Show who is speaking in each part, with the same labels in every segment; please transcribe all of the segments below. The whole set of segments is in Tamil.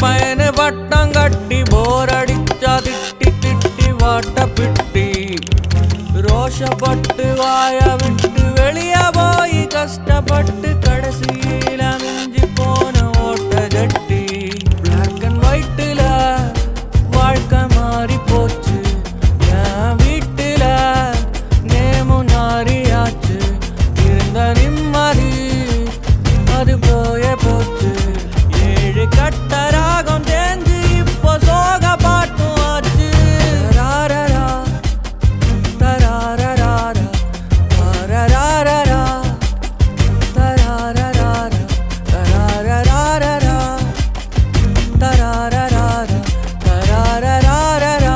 Speaker 1: பயனு பட்டம் கட்டி போர் அடிச்சா திட்டி திட்டி வாட்ட பிட்டி ரோஷப்பட்டு வாய விட்டு வெளிய போய் கஷ்டப்பட்டு கடைசியில மிஞ்சி போன ஓட்ட ஜட்டி பிளாக் அண்ட் ஒயிட்ல வாழ்க்கை மாறி போச்சு என் வீட்டுல நேமு நாரியாச்சு இருந்த நிம்மதி அது போயே போச்சு ஏழு கட்ட ராகம் தேஞ்சு இப்போ சோக பாட்டும் ஆச்சு ராரரா தராரராரா தராரராரா தராரராரா தராரராரா தராரராரா தராரராரா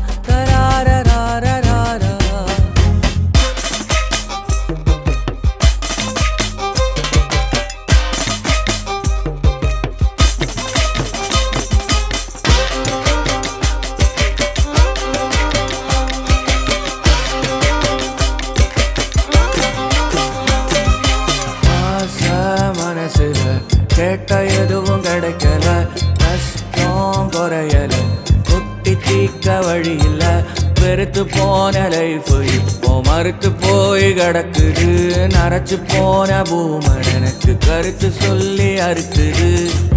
Speaker 1: தராரராரா மனசுல கேட்ட எதுவும் கிடைக்கல கஷ்டம் குறையல குட்டி தீக்க வழி இல்ல வெறுத்து போன லைஃப் இப்போ மறுத்து போய் கிடக்குது நரைச்சு போன பூமன் எனக்கு கருத்து சொல்லி அறுக்குது